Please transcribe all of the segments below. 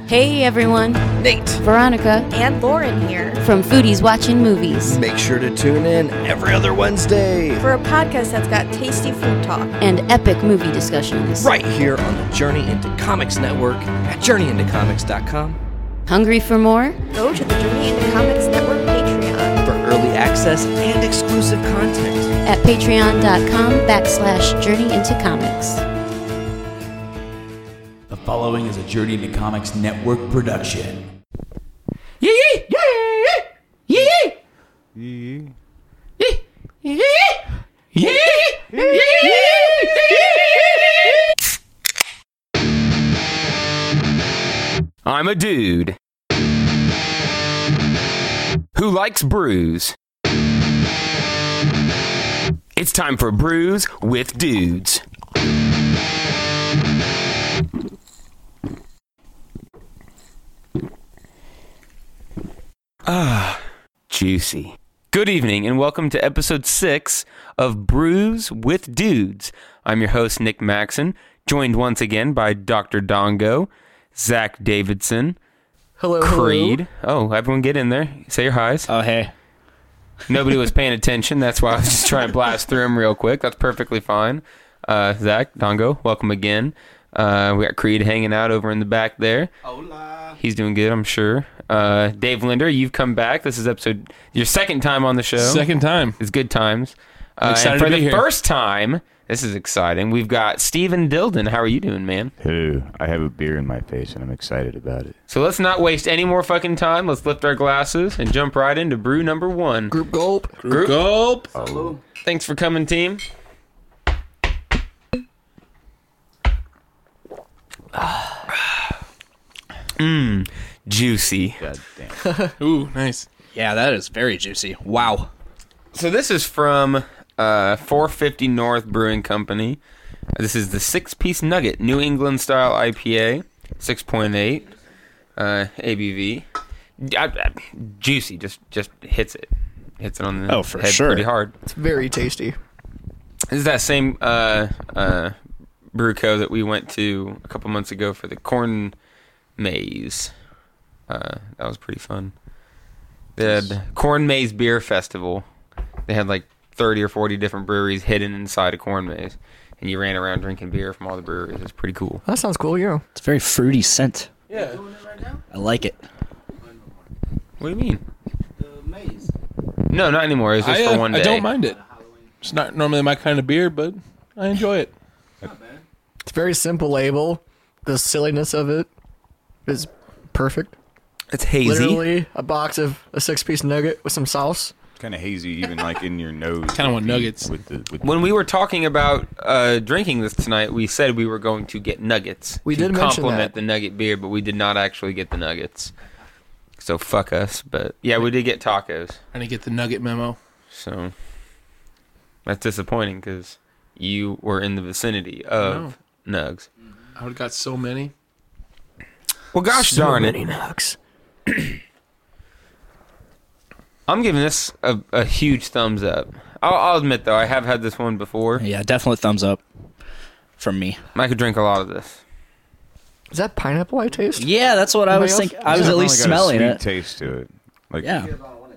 Hey everyone, Nate, Veronica, and Lauren here from Foodies Watching Movies make sure to tune in every other Wednesday for a podcast that's got tasty food talk and epic movie discussions. right here on the Journey into Comics Network at journeyintocomics.com Hungry for more? Go to the Journey into Comics Network Patreon for early access and exclusive content. At patreon.com/journeyintocomics. The following is a Journey into Comics Network production. I'm a dude who likes brews. It's time for Brews with Dudes. Juicy. Good evening and welcome to episode 6 of Brews with Dudes. I'm your host, Nick Maxon, joined once again by Dr. Dongo, Zach Davidson, Hello, Creed. Oh, everyone get in there. Say your highs. Oh, hey. Nobody was paying attention. That's why I was just trying to blast through them real quick. That's perfectly fine. Zach, Dongo, welcome again. We got Creed hanging out over in the back there. Hola. He's doing good, I'm sure. Dave Linder, you've come back. This is your second time on the show. Second time. It's good times. Excited and for to be the here. first time, this is exciting, we've got Steven Dilden. How are you doing, man? Hello. I have a beer in my face and I'm excited about it. So let's not waste any more fucking time. Let's lift our glasses and jump right into brew number 1. Group gulp. Group. Gulp. Oh. Thanks for coming, team. Juicy. God damn. Ooh, nice. Yeah, that is very juicy. Wow. So this is from 450 North Brewing Company. This is the 6-piece nugget, New England style IPA, 6.8 ABV. Juicy, just hits it on the for head sure. pretty hard. It's very tasty. This is that same brew co that we went to a couple months ago for the Corn Maze. That was pretty fun. They had Corn Maze Beer Festival. They had like 30 or 40 different breweries hidden inside a corn maze, and you ran around drinking beer from all the breweries. It's pretty cool. That sounds cool, yeah. It's a very fruity scent. Yeah. I like it. What do you mean? The maze. No, not anymore. It was just for one day. I don't mind it. It's not normally my kind of beer, but I enjoy it. It's a very simple label. The silliness of it is perfect. It's hazy. Literally a box of a 6-piece nugget with some sauce. Kind of hazy, even like in your nose. Kinda want nuggets. When we were talking about drinking this tonight, we said we were going to get nuggets. We to did mention complement that. the nugget beer, but we did not actually get the nuggets. So fuck us. But yeah, we did get tacos. I didn't get the nugget memo. So that's disappointing because you were in the vicinity of nugs. I would have got so many. Well, gosh darn it. nugs. I'm giving this a huge thumbs up. I'll admit, though, I have had this one before. Yeah, definitely thumbs up from me. I could drink a lot of this. Is that pineapple I taste? Yeah, that's what I was Anybody thinking. I was at least smelling got a it. sweet taste to it. Like, Yeah.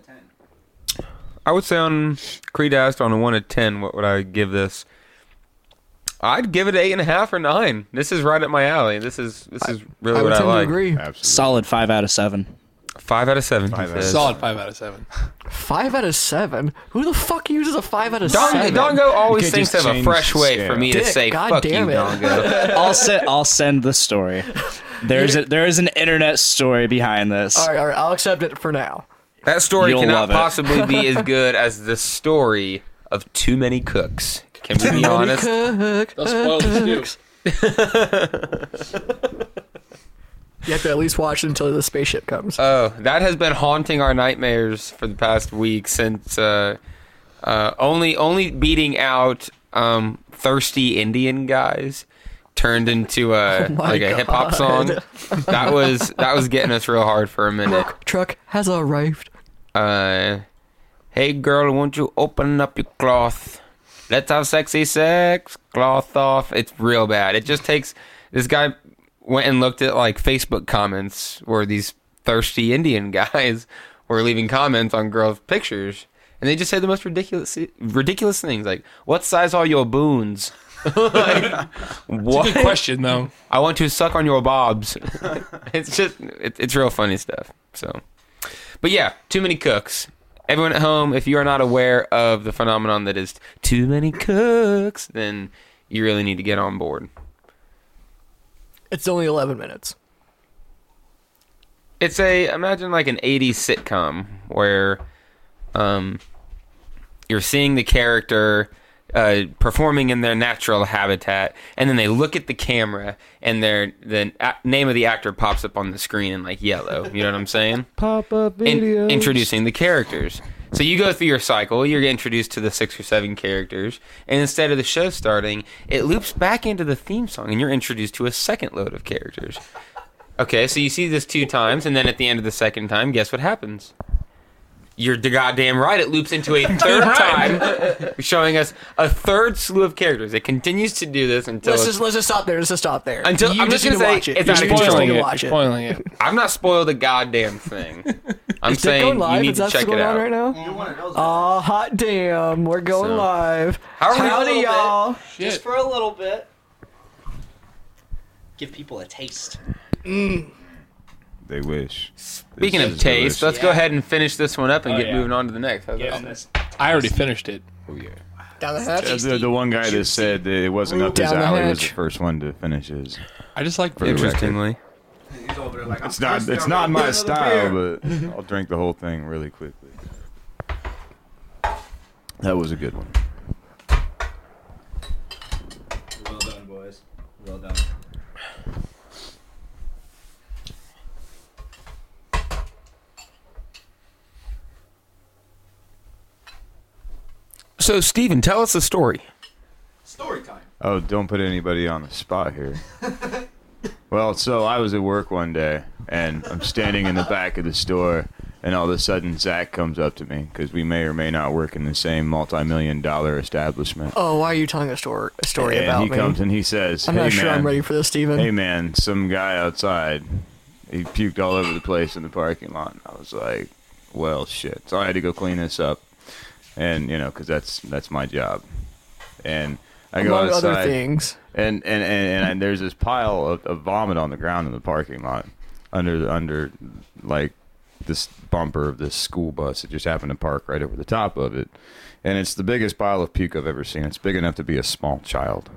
I would say on Creed asked on a 1 to 10, what would I give this? I'd give it 8.5 or 9. This is right up my alley. This is really I would what I tend like. to agree. absolutely. Solid 5 out of 7. 5 out of 7. Five he out of says. Solid 5 out of 7. 5 out of 7? Who the fuck uses a 5 out of 7? Dongo always You can't thinks just of a change fresh the way scale. for me to Dick, say God fuck you, damn it. Dongo. I'll send the story. There is an internet story behind this. All right, I'll accept it for now. That story You'll cannot love it. possibly be as good as the story of Too Many Cooks. Can we be honest? Don't spoil this, too. You have to at least watch it until the spaceship comes. Oh, that has been haunting our nightmares for the past week since only beating out thirsty Indian guys turned into a hip hop song. That was getting us real hard for a minute. Truck has arrived. Hey girl, won't you open up your cloth? Let's have sexy sex. Cloth off. It's real bad. It just takes this guy went and looked at like Facebook comments where these thirsty Indian guys were leaving comments on girls' pictures, and they just said the most ridiculous things, like, "What size are your boons?" Like, what? It's a good question, though. I want to suck on your bobs. It's just, it's real funny stuff. So, but yeah, too many cooks. Everyone at home, if you are not aware of the phenomenon that is too many cooks, then you really need to get on board. It's only 11 minutes. It's imagine like an 80s sitcom where you're seeing the character performing in their natural habitat, and then they look at the camera, and the name of the actor pops up on the screen in like yellow. You know what I'm saying? Pop-up videos. Introducing the characters. So you go through your cycle, you're introduced to the 6 or 7 characters, and instead of the show starting, it loops back into the theme song, and you're introduced to a second load of characters. Okay, so you see this 2 times, and then at the end of the second time, guess what happens? You're goddamn right. It loops into a third time, showing us a third slew of characters. It continues to do this until Let's just stop there. Let's just stop there. Until you I'm just need gonna to say watch it. it's You not just need spoiling to it. watch it. Spoiling it. I've not spoiled a goddamn thing. I'm Is it saying going live? you need Is to that check what's it going out. on right now? Oh, hot damn. We're going So, live. how are we- Howdy, y'all. Shit. Just for a little bit. Give people a taste. They wish. Speaking This of is taste, delicious. let's go ahead and finish this one up and Oh, get yeah. moving on to the next. How's Yeah, that? I already finished it. Oh, yeah. Down the hatch. The one guy that said that it wasn't up his Down the alley was the hatch. first one to finish his. I just like For the Interestingly. It's not my style, but I'll drink the whole thing really quickly. That was a good one. Well done, boys. Well done. So, Steven, tell us a story. Story time. Oh, don't put anybody on the spot here. Well, so I was at work one day, and I'm standing in the back of the store, and all of a sudden Zach comes up to me, because we may or may not work in the same multi-million-dollar establishment. Oh, why are you telling a story And about he me? comes and he says, I'm hey, not sure man, I'm ready for this, Steven. hey, man, some guy outside, he puked all over the place in the parking lot. And I was like, well, shit. So I had to go clean this up, and, because that's my job. And I go Among outside. other things. And there's this pile of vomit on the ground in the parking lot under like this bumper of this school bus that just happened to park right over the top of it. And it's the biggest pile of puke I've ever seen. It's big enough to be a small child.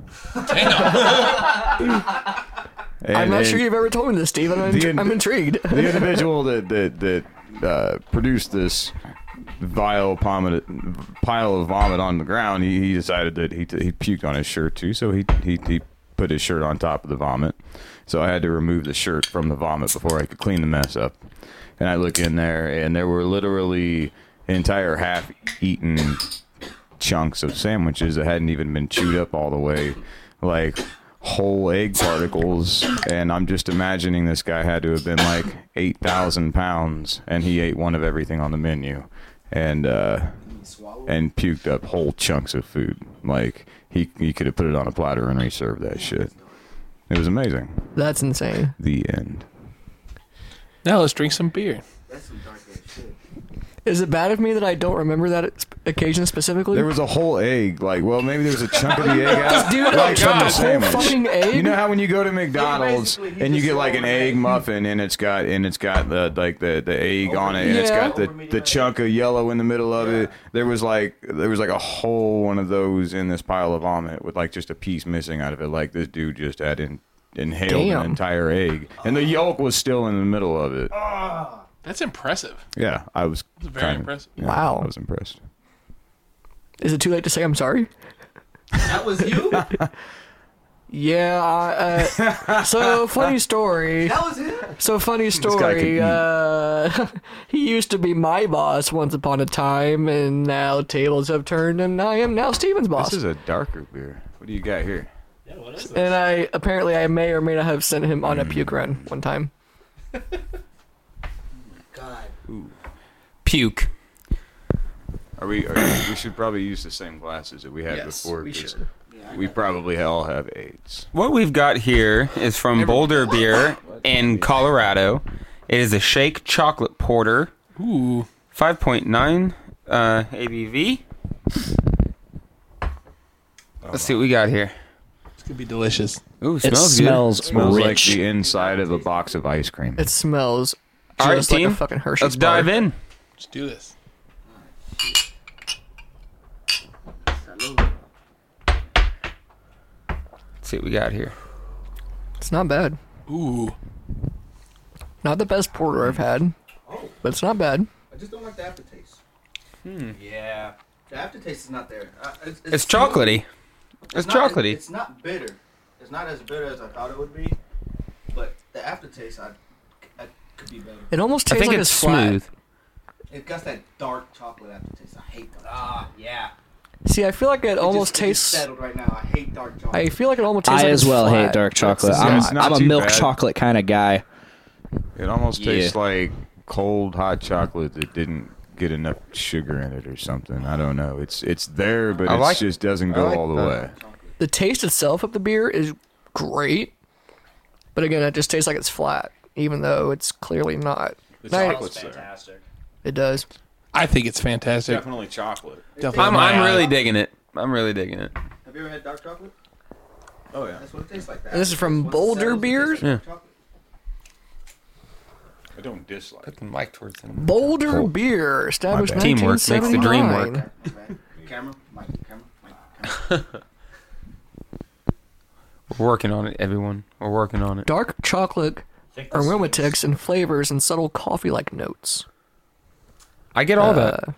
I'm not sure you've ever told me this, Steven. I'm intrigued. The individual that produced this vile pile of vomit on the ground, he decided that he puked on his shirt too, so he put his shirt on top of the vomit. So I had to remove the shirt from the vomit before I could clean the mess up. And I look in there, and there were literally entire half-eaten chunks of sandwiches that hadn't even been chewed up all the way, like whole egg particles. And I'm just imagining this guy had to have been like 8,000 pounds, and he ate one of everything on the menu, and puked up whole chunks of food. Like he could have put it on a platter and reserved that shit. It was amazing. That's insane. The end. Now let's drink some beer. Is it bad of me that I don't remember that occasion specifically? There was a whole egg, there was a chunk of the egg out, Dude, like from the a whole sandwich. fucking egg? You know how when you go to McDonald's and you get like an egg muffin and it's got the egg on it and it's Yeah. got the chunk of yellow in the middle of it. There was like a whole one of those in this pile of vomit with like just a piece missing out of it. Like this dude just had inhaled Damn. an entire egg, and the yolk was still in the middle of it. That's impressive. Yeah, I was Very impressive. Yeah, Wow. I was impressed. Is it too late to say I'm sorry? That was you? Yeah. So funny story. That was him? So funny guy story. can He used to be my boss once upon a time, and now tables have turned, and I am now Steven's boss. This is a darker beer. What do you got here? Yeah, what is And I may or may not have sent him on a puke run one time. God. Puke. We should probably use the same glasses that we had before. we 'cause should. we probably all have AIDS. What we've got here is from Boulder Beer in Colorado. It is a shake chocolate porter. Ooh. 5.9 ABV. Let's see what we got here. It's going to be delicious. Ooh, It smells good. Smells like rich. the inside of a box of ice cream. It smells All right, just like team. a fucking Hershey's Let's dive bar. in. Let's do this. Let's see what we got here. It's not bad. Ooh. Not the best porter I've had, but it's not bad. I just don't like the aftertaste. Yeah. The aftertaste is not there. It's chocolatey. It's chocolatey. It's not bitter. It's not as bitter as I thought it would be. But the aftertaste, I could be better. It almost I tastes think like it's flat. smooth. It got that dark chocolate aftertaste. I hate that. Yeah. See, I feel like it almost It just tastes. settled right now. I hate dark chocolate. I feel like it almost tastes I like as it's well flat. hate dark chocolate. It's not I'm a too milk bad. chocolate kind of guy. It almost tastes Yeah. like cold hot chocolate that didn't get enough sugar in it or something. I don't know. It's there, but I it like- just doesn't go I like all the that. way. The taste itself of the beer is great, but again, it just tastes like it's flat, even though it's clearly not. The Now- chocolate's there. It does. I think it's fantastic. Definitely chocolate. Definitely I'm really digging it. I'm really digging it. Have you ever had dark chocolate? Oh yeah. That's what it tastes like. And this is from Once it Boulder settles, it Beers? tastes like chocolate. I don't dislike. Put the mic towards him. Boulder Beer, established bad. Teamwork makes the dream 1979. work. Camera, mic, camera. We're working on it, everyone. We're working on it. Dark chocolate, aromatics, and flavors, and subtle coffee-like notes. I get all that.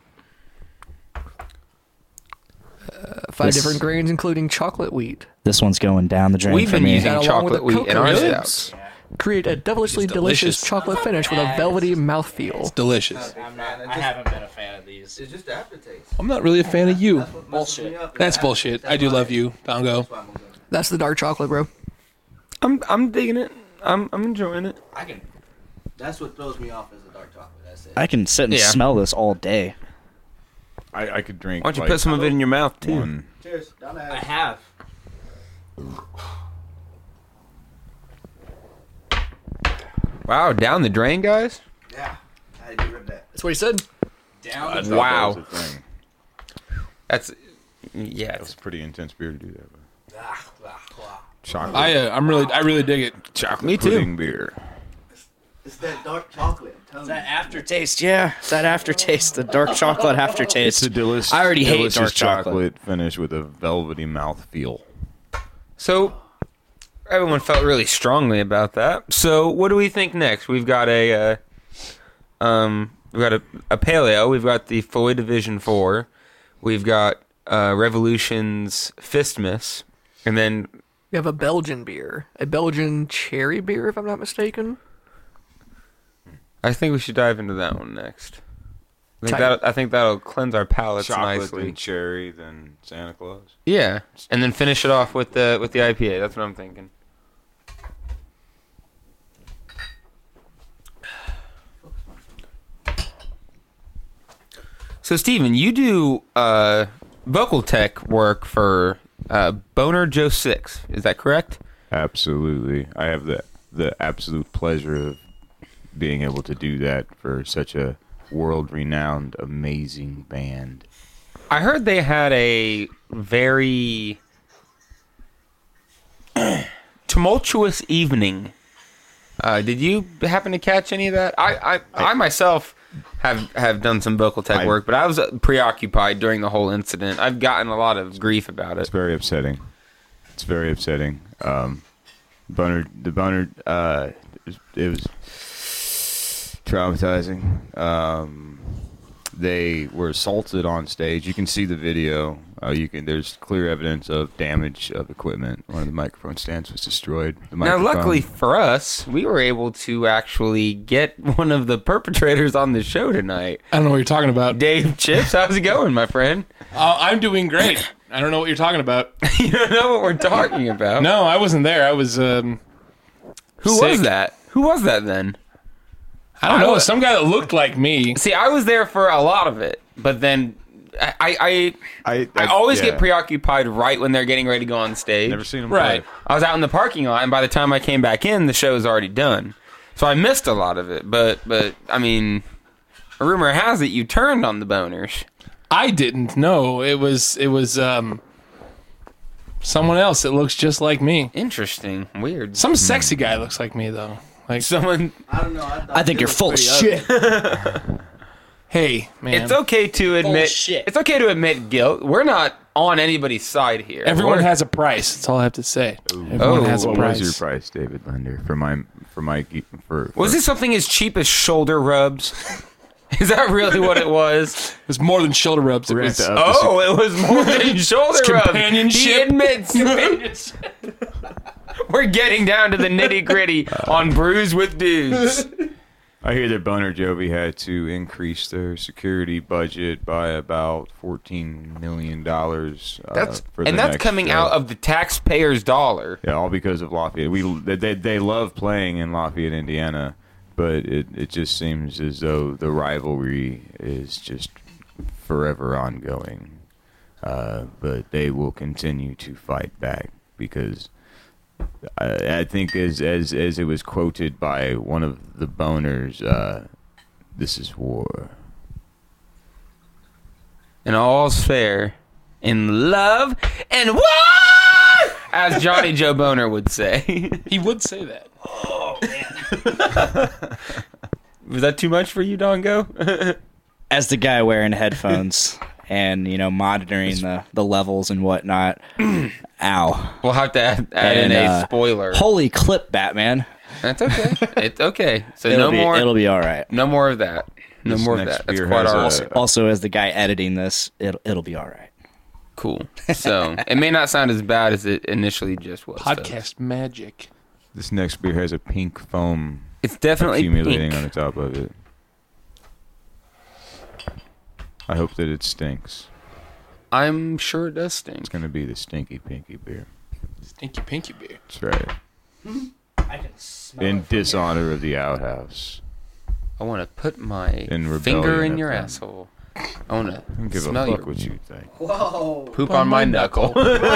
5 This- different grains, including chocolate wheat. This one's going down the drain We've for been me. using That along with chocolate the wheat in our cocoa stouts. nibs create a devilishly It's delicious delicious. chocolate finish with a velvety mouthfeel. Delicious. I haven't been a fan of these. It's just the aftertaste. I'm not really a fan of you. That's what messes me up. That's bullshit. I do love you, Bongo. That's why I'm gonna go. That's the dark chocolate, bro. I'm digging it. I'm enjoying it. I can. That's what throws me off as a dark chocolate. That's it. I can sit and Yeah. smell this all day. I could drink. Why don't you like, put some of it in your mouth too? one. Cheers. Down the hatch. have. Wow, down the drain, guys. Yeah. I had to get rid of that. That's what he said. Down I the thought Wow. that was a thing. That's yeah. That was a pretty intense beer to do that. But Wow. chocolate. I really dig it. chocolate Me too. pudding beer. It's that dark chocolate. I'm telling you. Aftertaste, yeah. It's that aftertaste, the dark chocolate aftertaste. It's a delicious. I already hate delicious dark chocolate. finish with a velvety mouth feel. So everyone felt really strongly about that. So what do we think next? We've got a paleo. We've got the Floyd Division 4. We've got Revolution's Fistmas, and then We have a Belgian beer, a Belgian cherry beer, if I'm not mistaken. I think we should dive into that one next. Tight. I think that'll cleanse our palates Chocolate nicely. and cherry, then Santa Claus. Yeah, and then finish it off with the IPA. That's what I'm thinking. So, Steven, you do vocal tech work for Boner Joe 6. Is that correct? Absolutely, I have the absolute pleasure of being able to do that for such a world-renowned, amazing band. I heard they had a very tumultuous evening. Did you happen to catch any of that? I myself have done some vocal tech work, but I was preoccupied during the whole incident. I've gotten a lot of grief about It's it. very upsetting. It's very upsetting. Boner, it was traumatizing. They were assaulted on stage. You can see the video. There's clear evidence of damage of equipment. One of the microphone stands was destroyed. The Now, microphone- luckily for us, we were able to actually get one of the perpetrators on the show tonight. I don't know what you're talking about. Dave Chips, how's it going, my friend? I'm doing great. I don't know what you're talking about. You don't know what we're talking about. No, I wasn't there. I was. Who was sick. that? Who was that then? I don't know. Some guy that looked like me. See, I was there for a lot of it, but then I always get preoccupied right when they're getting ready to go on stage. Never seen them Right. play. I was out in the parking lot, and by the time I came back in, the show was already done. So I missed a lot of it. But I mean, a rumor has it you turned on the boners. I didn't know it was someone else that looks just like me. Interesting. Weird. Some sexy guy looks like me though. Like Someone. I don't know. I think you're full of shit. Hey, man. It's okay to admit. Bullshit. It's okay to admit guilt. We're not on anybody's side here. Everyone We're- has a price. That's all I have to say. Everyone has a What price. was your price, David Lender, for Was this something as cheap as shoulder rubs? Is that really what it was? It was more than shoulder rubs. It We're gonna was, have to up Oh, it was more than shoulder It's rubs. companionship. He admits. We're getting down to the nitty gritty on Brews with Dudes. I hear that Boner Jovi had to increase their security budget by about $14 million. That's for the and that's next coming show. out of the taxpayer's dollar. Yeah, all because of Lafayette. They love playing in Lafayette, Indiana, but it just seems as though the rivalry is just forever ongoing. But they will continue to fight back because I think as it was quoted by one of the boners, this is war. And all's fair in love and war, as Johnny Joe Boner would say. he would say that. Was that too much for you, Dongo? As the guy wearing headphones and, monitoring the levels and whatnot. Ow. We'll have to add in a spoiler. Holy clip, Batman. That's okay. It's okay. So It'll be all right. No more of that. No This more of next that. That's beer quite has all a- right. Also, as the guy editing this, it'll be all right. Cool. So it may not sound as bad as it initially just was. Podcast magic. This next beer has a pink foam It's definitely accumulating pink. on the top of it. I hope that it stinks. I'm sure it does stink. It's going to be the stinky pinky beer. Stinky pinky beer. That's right. I can smell In dishonor of the outhouse. I want to put my In rebellion finger in of your them. asshole. I want I don't to give smell a fuck your what you think. Whoa. poop on my knuckle.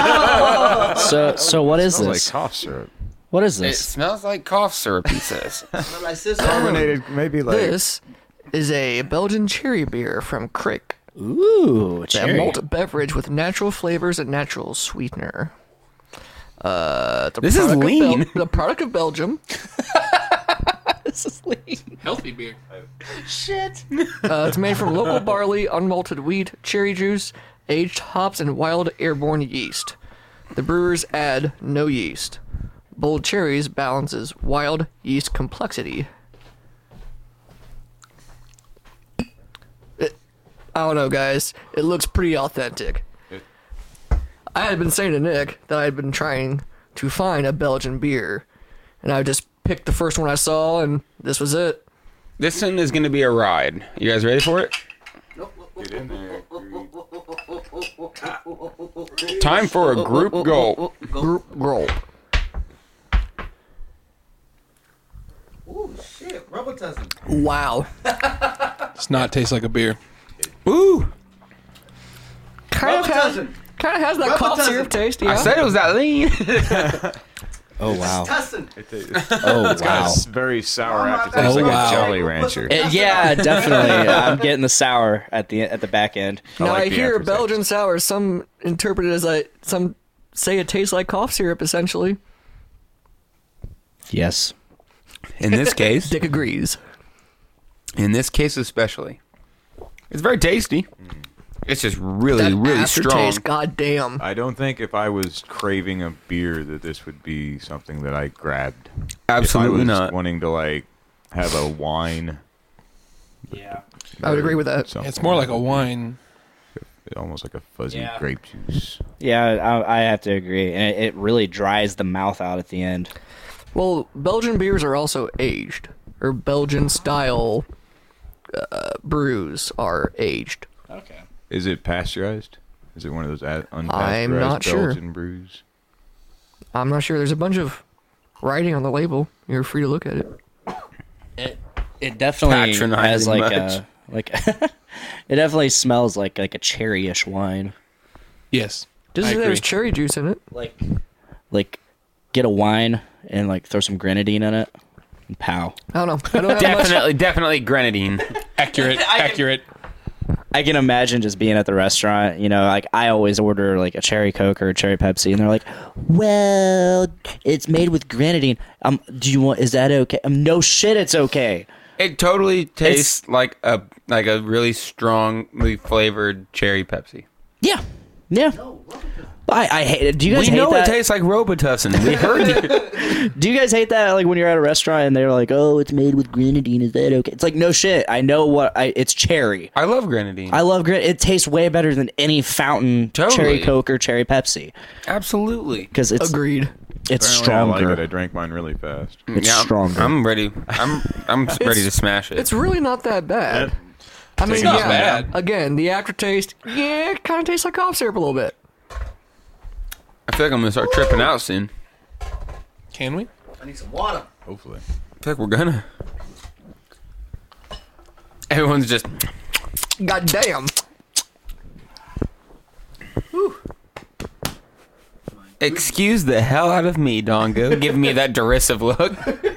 So what is Smells this? like cough syrup. What is It this? smells like cough syrup, he says. Smell like scissors. Carbonated, maybe like. This is a Belgian cherry beer from Crick. Ooh, It's a cherry. malt beverage with natural flavors and natural sweetener. This is lean. The product of Belgium. This is lean. Healthy beer. Shit. It's made from local barley, unmalted wheat, cherry juice, aged hops, and wild airborne yeast. The brewers add no yeast. Bold cherries balances wild yeast complexity. I don't know, guys. It looks pretty authentic. I had been saying to Nick that I had been trying to find a Belgian beer, and I just picked the first one I saw, and this was it. This one is going to be a ride. You guys ready for it? Time for a group goal. Group gulp. Ooh, shit. Rubber testing. Wow. Does not taste like a beer. Woo! Kind of has that Rubber cough tussin. syrup taste, yeah. I said it was that lean. Oh wow. Testing. Oh It's got wow. a very sour Oh my aftertaste, God. like Oh, wow. a Jolly Rancher. Yeah, definitely. I'm getting the sour at the back end. Now like I the hear aftertaste. Belgian sour. Some interpret it as some say it tastes like cough syrup. Essentially, Yes. In this case, Dick agrees. in this case especially, it's very tasty. It's just really, That really strong. aftertaste, goddamn. I don't think if I was craving a beer that this would be something that I grabbed. Absolutely if I was not. wanting to like have a wine. Yeah. I would agree with that. something It's more like a that would be wine. almost like a fuzzy Yeah. grape juice. Yeah, I have to agree, and it really dries the mouth out at the end. Well, Belgian beers are also aged, or Belgian style brews are aged. Okay. Is it pasteurized? Is it one of those unpasteurized I'm not sure. Belgian brews? I'm not sure. There's a bunch of writing on the label. You're free to look at it. It definitely Patronizing has like much. Like, it definitely smells like a cherry-ish wine. Yes. Doesn't I say there's agree. cherry juice in it. Like, get a wine and like throw some grenadine in it, and pow. I don't know. I don't have much. Definitely grenadine. Accurate. Accurate. I can imagine just being at the restaurant, you know, like I always order like a cherry Coke or a cherry Pepsi, and they're like, "Well, it's made with grenadine. Do you want? Is that okay? No shit, it's okay." It totally tastes like a really strongly flavored cherry Pepsi. Yeah. I hate it. Do you guys We hate know that? it tastes like Robitussin. We heard you. Do you guys hate that? Like when you're at a restaurant and they're like, "Oh, it's made with grenadine. Is that okay?" It's like, no shit. I know it's cherry. I love grenadine. I love grenadine. It tastes way better than any fountain Totally. cherry Coke or cherry Pepsi Absolutely. because it's Agreed. It's Apparently I stronger. like it. I drank mine really fast. It's stronger. I'm ready. I'm ready to smash it. It's really not that bad. I mean, It's not yeah. bad. Again, the aftertaste, it kind of tastes like cough syrup a little bit. I feel like I'm gonna start tripping out soon. Can we? I need some water. Hopefully. I feel like we're gonna. Everyone's just. God damn. Excuse the hell out of me, Dongo. Giving me that derisive look.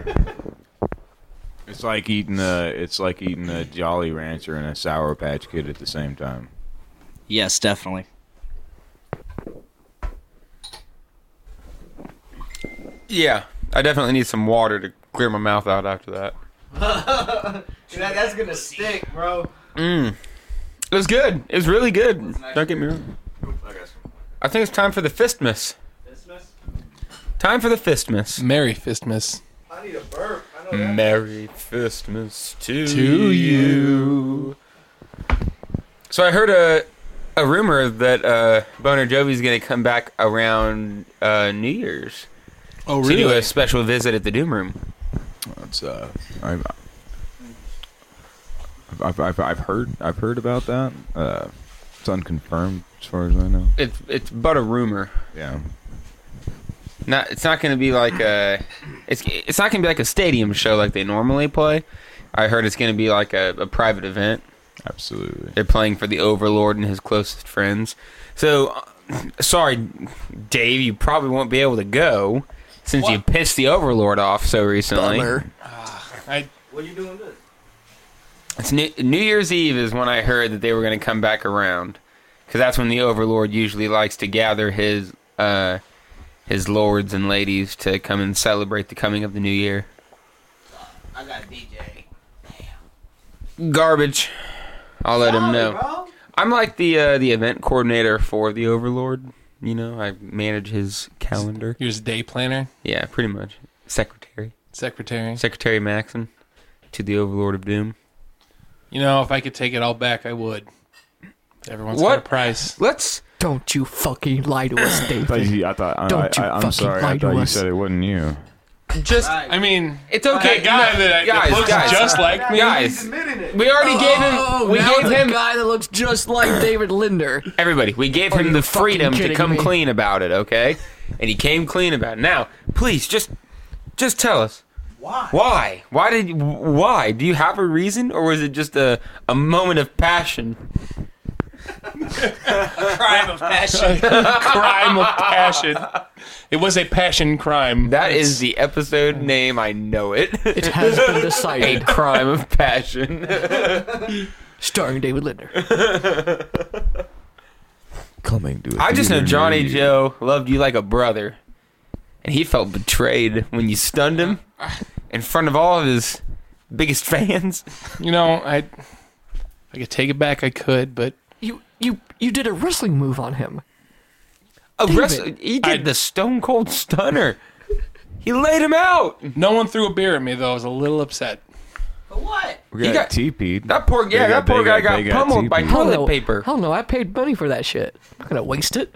It's like eating a Jolly Rancher and a Sour Patch Kid at the same time. Yes, definitely. Yeah, I definitely need some water to clear my mouth out after that. That's gonna stick, bro. It was good. It was really good. Don't get me wrong. I think it's time for the Fistmas. Time for the Fistmas. Merry Fistmas. I need a burp. I know that. Merry Fistmas to you. So I heard a rumor that Boner Jovi's going to come back around New Year's Oh, to do really? a special visit at the Doom Room. That's I've heard about that. It's unconfirmed as far as I know. It's but a rumor. Yeah. It's not going to be like it's not going to be like a stadium show like they normally play. I heard it's going to be like a private event. Absolutely. They're playing for the Overlord and his closest friends. So, sorry, Dave, you probably won't be able to go since you pissed the Overlord off so recently. Bummer. What are you doing this? It's New Year's Eve is when I heard that they were going to come back around, because that's when the Overlord usually likes to gather his lords and ladies to come and celebrate the coming of the new year. I got a DJ. Garbage. I'll let him know. Bro. I'm like the event coordinator for the Overlord. You know, I manage his calendar. Here's a day planner, Yeah, pretty much. Secretary secretary. Maxon to the Overlord of Doom. You know, if I could take it all back, I would. Everyone's What? got a price. Let's. Don't you fucking lie to us, David. Don't you I'm fucking sorry. lie I to thought you us. said it wasn't you. Just. I mean, It's okay. that guy that looks just like me. Guys, Admitting it. we already gave him. We now gave the him. guy that looks just like David Linder. Everybody, we gave Are him you the fucking freedom to kidding come me? clean about it, okay? And he came clean about it. Now, please, just tell us. Why? Why? Do you have a reason, or was it just a moment of passion? Crime of passion. Crime of passion. It was a passion crime. That is the episode name. I know it. It has been A decided. crime of passion. Starring David Linder. Coming to. I just know Johnny Joe loved you like a brother, and he felt betrayed when you stunned him in front of all of his biggest fans. You know, I could take it back. I could, but You did a wrestling move on him. He did the Stone Cold Stunner. He laid him out. no one threw a beer at me though. I was a little upset. For what? We He got got- TP'd. That poor guy got pummeled by TP'd. toilet paper. Hell no, I paid money for that shit. I'm not gonna waste it.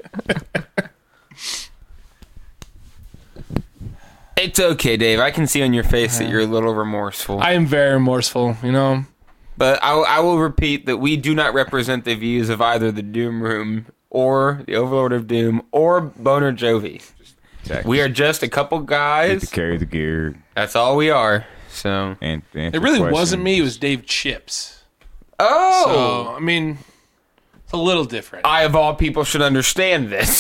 It's okay, Dave. I can see on your face that you're a little remorseful. I am very remorseful. You know, But I will repeat that we do not represent the views of either the Doom Room or the Overlord of Doom or Boner Jovi. We are just a couple Get guys. to carry the gear. That's all we are. So And it really wasn't me. It was Dave Chips. Oh! So, I mean, it's a little different. I, of all people, should understand this.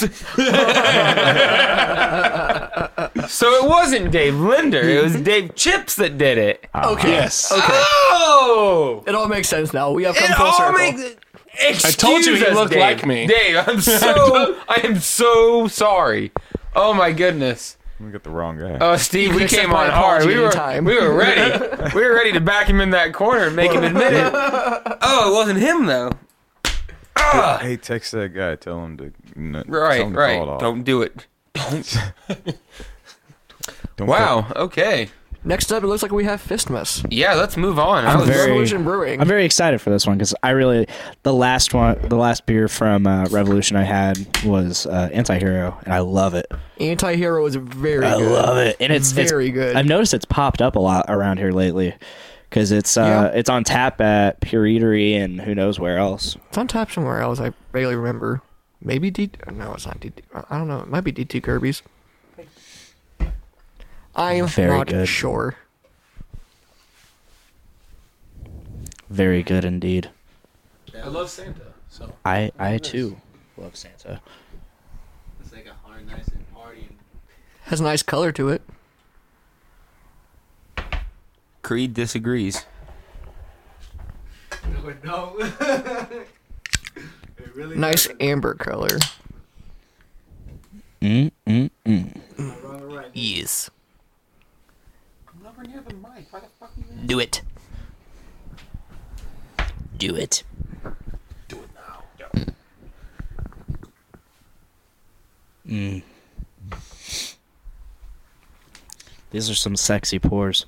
So it wasn't Dave Linder. It was Dave Chips that did it. Okay. Yes. Okay. Oh! It all makes sense now. We have come It full all circle. makes... Excuse I told you he us, looked Dave. like me. Dave, I am so sorry. Oh my goodness. We got the wrong guy. Oh, Steve, we can accept came my on hard. apology anytime. We were ready. We were ready to back him in that corner and make him admit it. Oh, it wasn't him though. Ah. Hey, text that guy. Tell him to. Tell him to Right. call it off. Don't do it. Don't. Don't Wow. Okay. Next up, it looks like we have Fistmas. Yeah. Let's move on. I'm very- Revolution Brewing. I'm very excited for this one because the last beer from Revolution I had was Anti-Hero, and I love it. Anti-Hero is very I good. love it, and it's very good. I've noticed it's popped up a lot around here lately because it's on tap at Pure Eatery and who knows where else. It's on tap somewhere else. I barely remember. Maybe No, it's not D. I don't know. It might be D2 Kirby's. I'm Very not good. sure. Very good indeed. I love Santa. So I too love Santa. It's like a hard, nice and party. Has a nice color to it. Creed disagrees. No. Really Nice amber color. right. Yes. I'm nowhere near the mic. Why the fuck are you Do it. Do it. do it now? These are some sexy pours.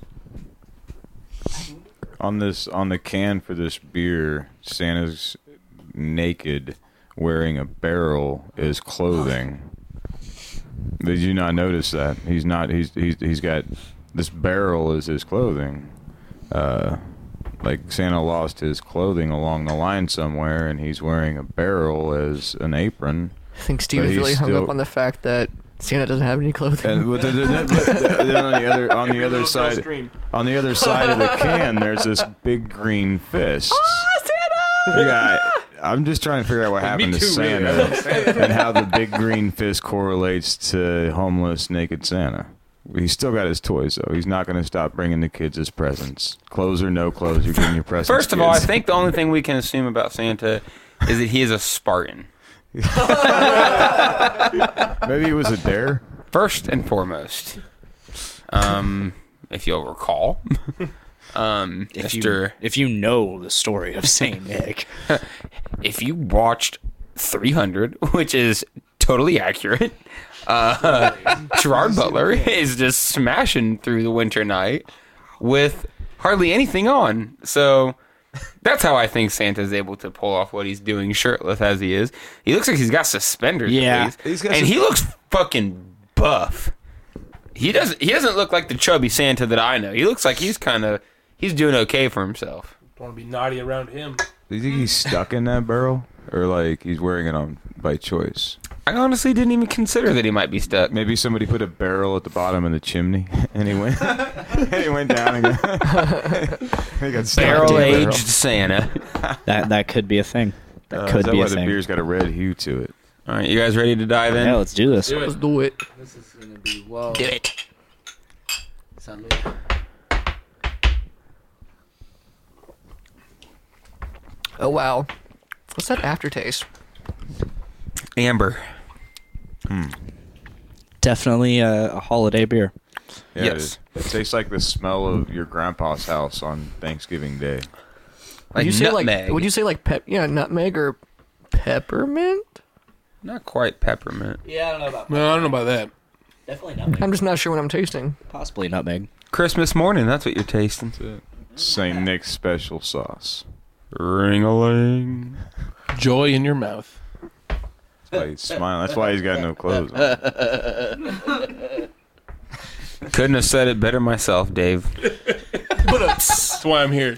On the can for this beer, Santa's naked, wearing a barrel as clothing. Did you not notice that? He's not. He's got this barrel as his clothing. Like Santa lost his clothing along the line somewhere, and he's wearing a barrel as an apron. I think Steve But is he's really hung still- up on the fact that Santa doesn't have any clothing. And but then on the other side of the can, there's this big green fist. Yeah, I'm just trying to figure out what happened to too, really. Santa and how the big green fist correlates to homeless naked Santa. He's still got his toys though. He's not going to stop bringing the kids his presents. Clothes or no clothes, you're getting your presents. First of all, I kids. think the only thing we can assume about Santa is that he is a Spartan. maybe it was a dare. First and foremost, if you'll recall, If you know the story of Saint Nick, if you watched 300, which is totally accurate, Gerard Butler is just smashing through the winter night with hardly anything on. So that's how I think Santa's able to pull off what he's doing, shirtless as he is. He looks like he's got suspenders. Yeah. At least. And he looks fucking buff. He doesn't look like the chubby Santa that I know. He looks like he's doing okay for himself. Don't want to be naughty around him. Do you think he's stuck in that barrel, or like he's wearing it on by choice? I honestly didn't even consider that he might be stuck. Maybe somebody put a barrel at the bottom of the chimney, and he went, and he went down and he got stuck in the Barrel-aged barrel. Santa. that could be a thing. That Is could that be why a the thing. beer's got a red hue to it? All right, you guys ready to dive in? Yeah, let's do this. Let's do it. This is gonna be whoa. Do it. Salud. Oh wow. What's that aftertaste? Amber. Definitely a holiday beer. Yeah, Yes. it tastes like the smell of your grandpa's house on Thanksgiving Day. Like Would you say nutmeg. would you say like nutmeg or peppermint? Not quite peppermint. Yeah, I don't know about No, I don't know about that. definitely nutmeg. I'm just not sure what I'm tasting. Possibly nutmeg. Christmas morning, that's what you're tasting. St. Nick's special sauce. Ring-a-ling. Joy in your mouth. That's why he's smiling. That's why he's got no clothes on. Couldn't have said it better myself, Dave. That's why I'm here.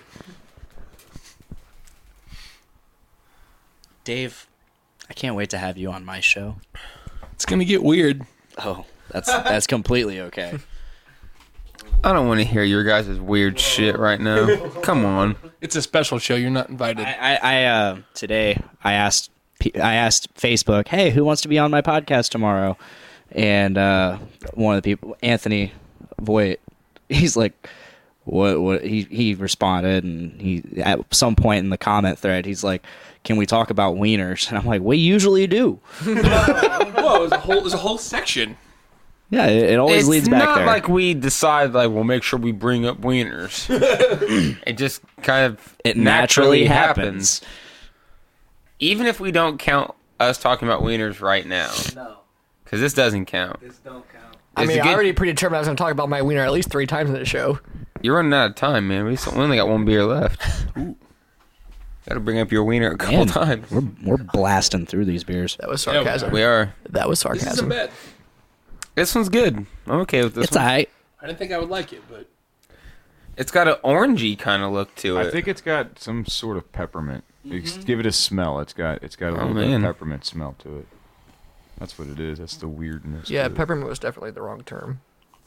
Dave, I can't wait to have you on my show. It's gonna get weird. Oh, that's completely okay. I don't want to hear your guys' weird shit right now. Come on. It's a special show. You're not invited. Today I asked Facebook, hey, who wants to be on my podcast tomorrow? And one of the people, Anthony Voigt, he's like, what? He responded, and he at some point in the comment thread, he's like, can we talk about wieners? And I'm like, we usually do. Whoa, there's a whole section. Yeah, it always leads back there. It's not like we decide, like, we'll make sure we bring up wieners. It just kind of naturally happens. Even if we don't count us talking about wieners right now. No. Because this doesn't count. This don't count. I mean, I already predetermined I was going to talk about my wiener at least 3 times in the show. You're running out of time, man. We only got 1 beer left. Got to bring up your wiener a couple times. We're blasting through these beers. That was sarcasm. We are. That was sarcasm. This isn't bad. This one's good. I'm okay with this It's one. alright. I didn't think I would like it, but It's got an orangey kind of look to it. I think it's got some sort of peppermint. Give it a smell. It's got a little bit man. of peppermint smell to it. That's what it is. That's the weirdness. Yeah, to it. peppermint was definitely the wrong term.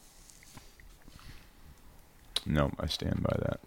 No, I stand by that.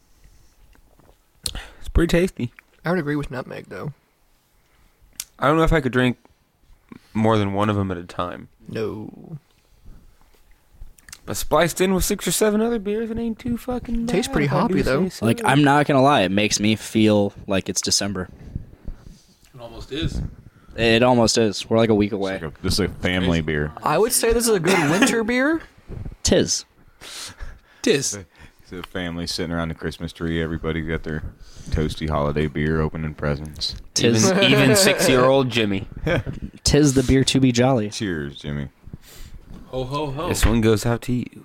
It's pretty tasty. I would agree with nutmeg, though. I don't know if I could drink more than one of them at a time. No. But spliced in with 6 or 7 other beers, it ain't too fucking bad. Tastes pretty if I do hoppy, though. say so. Like, I'm not going to lie. It makes me feel like it's December. it almost is. It almost is. We're like a week away. This is a family beer. I would say this is a good winter beer. Tis. Tis. It's a family sitting around the Christmas tree. Everybody got their toasty holiday beer, opening presents. Tis. Even 6-year-old Jimmy. Tis the beer to be jolly. Cheers, Jimmy. Ho, ho, ho. This one goes out to you.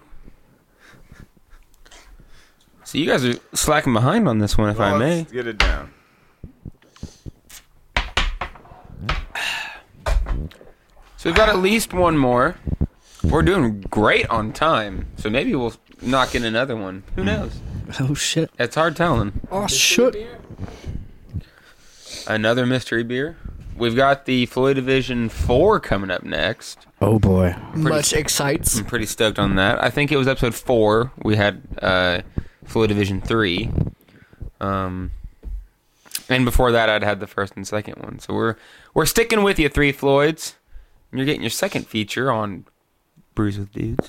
So you guys are slacking behind on this one, if I may. Let's get it down. So we've got at least one more. We're doing great on time, so maybe we'll knock in another one. Who knows? Oh, shit. It's hard telling. Oh, shit. Another mystery beer. We've got the Floyd Division 4 coming up next. Oh, boy. Much excites. I'm pretty stoked on that. I think it was episode 4. We had Floyd Division 3. And before that, I'd had the first and second one. So we're sticking with you, 3 Floyds. And you're getting your second feature on Brews with Dudes.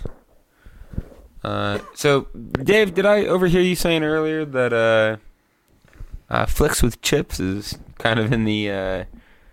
So, Dave, did I overhear you saying earlier that Flicks with Chips is kind of in the...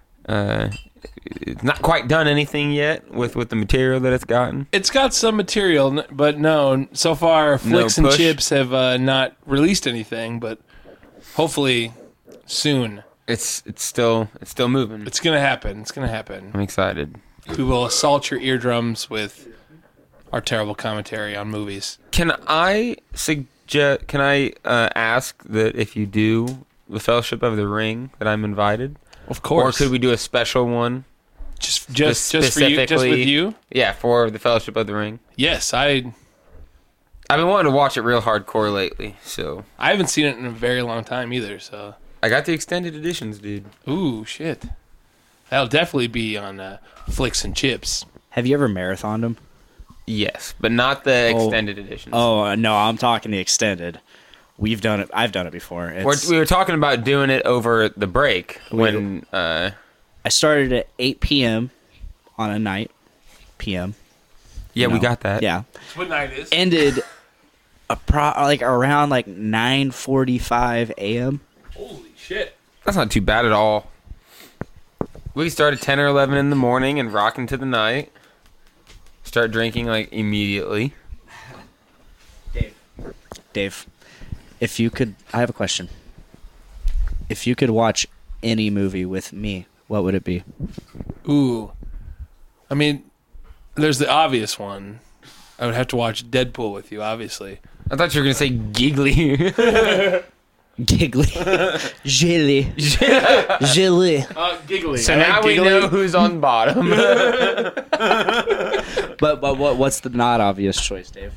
it's not quite done anything yet with the material that it's gotten? It's got some material, but no, so far Flicks and Chips have not released anything, but hopefully soon. It's still moving. It's going to happen. It's going to happen. I'm excited. We will assault your eardrums with our terrible commentary on movies. Can I suggest? Can I ask that if you do the Fellowship of the Ring, that I'm invited? Of course. Or could we do a special one? Just for you, just with you? Yeah, for the Fellowship of the Ring. Yes, I've been wanting to watch it real hardcore lately, so I haven't seen it in a very long time either. So I got the extended editions, dude. Ooh, shit! That'll definitely be on Flicks and Chips. Have you ever marathoned them? Yes, but not the extended editions. Oh, no, I'm talking the extended. We've done it. I've done it before. We were talking about doing it over the break when I started at 8 p.m. on a night. PM. Yeah, we got that. Yeah. That's what night is. Ended around 9:45 a.m. Holy shit! That's not too bad at all. We started 10 or 11 in the morning and rock into the night. Start drinking immediately. Dave, if you could, I have a question. If you could watch any movie with me, what would it be? Ooh, I mean, there's the obvious one. I would have to watch Deadpool with you, obviously. I thought you were gonna say Giggly. Giggly. Gilly. Gilly. Giggly. So now we know who's on bottom. But what's the not obvious choice, Dave?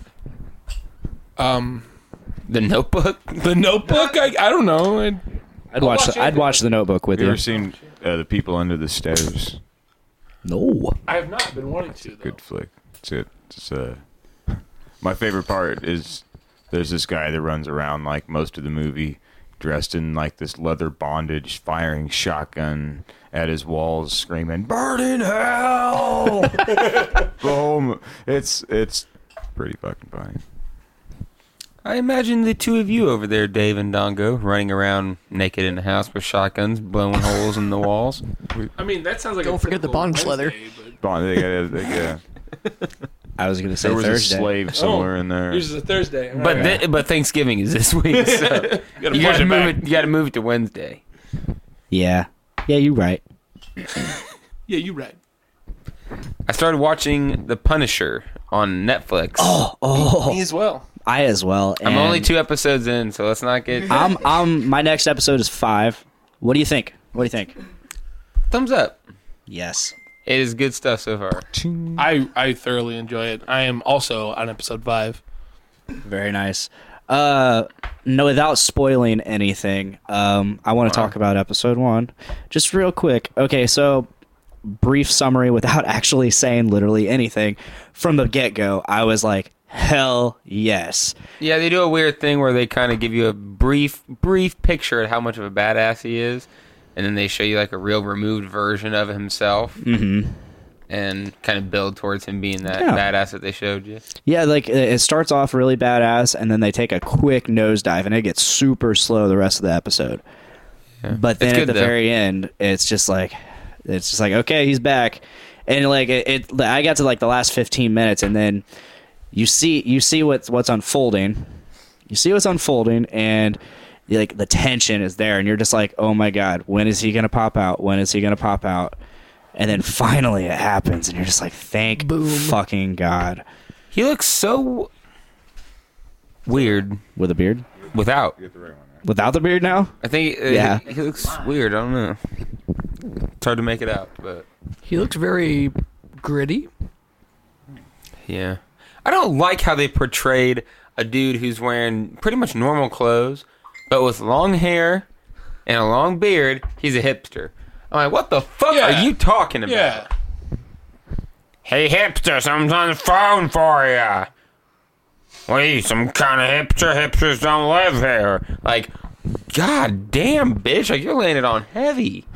The Notebook. The Notebook? I don't know. I'd watch The Notebook with You you. ever seen The People Under the Stairs? No. I have not been wanting to, though. Good flick. It's My favorite part is there's this guy that runs around like most of the movie, dressed in like this leather bondage, firing shotgun at his walls, screaming "Burn in hell!" Boom! It's pretty fucking funny. I imagine the two of you over there, Dave and Dongo, running around naked in the house with shotguns, blowing holes in the walls. I mean, that sounds like Don't forget the bondage leather. I was gonna say there was Thursday. a slave somewhere in there. Yours is a Thursday. All But right. but Thanksgiving is this week, so you gotta move it. You gotta move it to Wednesday. Yeah, you're right. Yeah, you're right. I started watching The Punisher on Netflix. Me as well. I as well. I'm only and 2 episodes in, so let's not get my next episode is 5. What do you think? thumbs up. Yes. It is good stuff so far. I thoroughly enjoy it. I am also on episode 5. Very nice. No, without spoiling anything, I want to talk about episode 1 just real quick. Okay, so brief summary without actually saying literally anything. From the get-go, I was like, hell yes. Yeah, they do a weird thing where they kind of give you a brief picture of how much of a badass he is, and then they show you like a real removed version of himself, and kind of build towards him being that badass that they showed you. Yeah, like it starts off really badass, and then they take a quick nosedive, and it gets super slow the rest of the episode. Yeah. But then It's at good, the though. very end, it's just like okay, he's back, and like I got to like the last 15 minutes, and then you see what's unfolding. You see what's unfolding, and like the tension is there, and you're just like, oh my god, when is he gonna pop out? When is he gonna pop out? And then finally it happens, and you're just like, thank fucking god. He looks so weird With a beard? without. Without the beard now? I think Yeah. he looks weird. I don't know. It's hard to make it out, but He looks very gritty. yeah. I don't like how they portrayed a dude who's wearing pretty much normal clothes, but with long hair and a long beard, he's a hipster. I'm like, what the fuck Yeah. are you talking about? Yeah. Hey, hipster, someone's on the phone for you. What are you, some kind of hipster? Hipsters don't live here. Like, god damn, bitch. Like, you're laying it on heavy.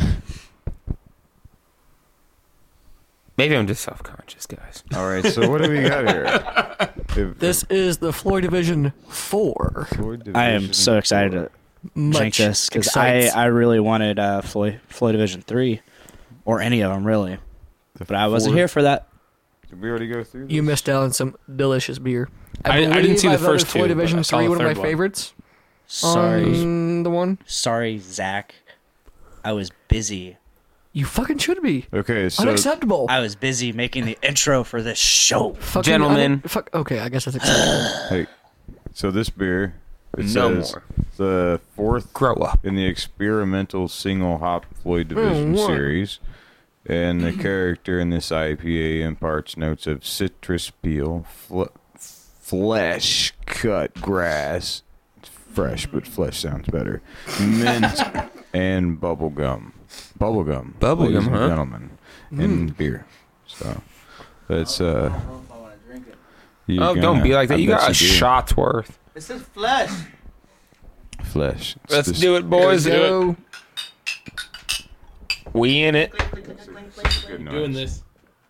Maybe I'm just self-conscious, guys. All right, so what do we got here? This is the Floyd Division 4. I am so excited to drink Much this because excites. I really wanted Floyd Division 3 or any of them really, but I wasn't here for that. Did we already go through this? You missed out on some delicious beer. I didn't believe see the I voted first Floyd two, but Division I saw 3, the one of my third one. favorites. Sorry, The one sorry, Zach. I was busy. you fucking should be. Okay, so Unacceptable. I was busy making the intro for this show. Fucking Gentlemen. Fuck. Okay, I guess that's acceptable. hey, so this beer, it No says more. the 4th Grow up. in the experimental single hop Floyd Division what? series, and the character in this IPA imparts notes of citrus peel, flesh cut grass, fresh but flesh sounds better, mint, and bubblegum. Bubblegum, ladies and huh? gentlemen, and beer. So that's you Oh, don't gonna- be like that. I You bet got a do. shot's worth. It says flesh. Flesh. It's Let's just- do it, boys. Go. We in it. Good noise. Doing this.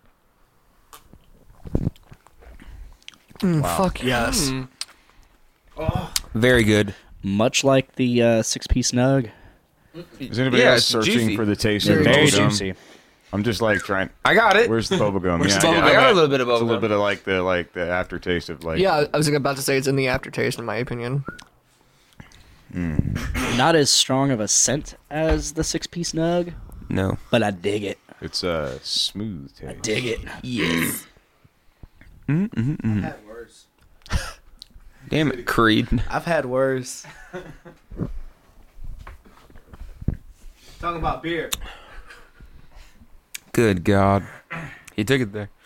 Fuck yes. Very good. Much like the 6-piece nug. Is anybody Yeah, else it's searching juicy. for the taste Very of the Very bubblegum? juicy. I'm just like trying. I got it. Where's the bubblegum? Where's the yeah, bubblegum? I yeah. got a little bit of It's a little bubblegum. bit of like the aftertaste of like. Yeah, I was about to say it's in the aftertaste, in my opinion. Not as strong of a scent as the 6-piece nug, No. but I dig it. It's a smooth taste. Dig it. Yes. I've had worse. Damn it, Creed. I've had worse. Talking about beer. Good God. He took it there.